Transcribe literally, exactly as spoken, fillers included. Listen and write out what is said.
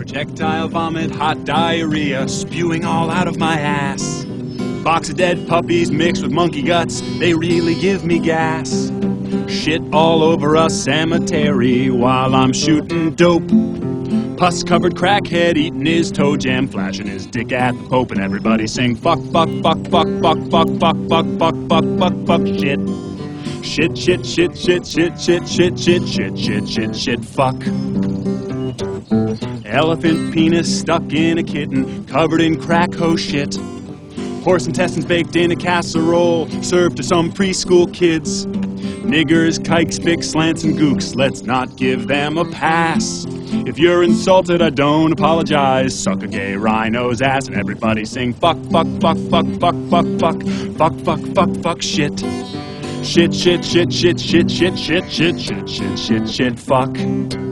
Projectile vomit, hot diarrhea, spewing all out of my ass. Box of dead puppies mixed with monkey guts, they really give me gas. Shit all over a cemetery while I'm shooting dope. Pus-covered crackhead eating his toe jam, flashing his dick at the Pope, and everybody sing fuck, fuck, fuck, fuck, fuck, fuck, fuck, fuck, fuck, fuck, fuck, fuck, shit. Shit, shit, shit, shit, shit, shit, shit, shit, shit, shit, shit, shit, fuck. Elephant penis stuck in a kitten, covered in crack ho shit. Horse intestines baked in a casserole, served to some preschool kids. Niggers, kikes, spics, slants, and gooks, let's not give them a pass. If you're insulted, I don't apologize. Suck a gay rhino's ass and everybody sing fuck, fuck, fuck, fuck, fuck, fuck, fuck, fuck, fuck, fuck, fuck, shit. Shit, shit, shit, shit, shit, shit, shit, shit, shit, shit, shit, shit, fuck.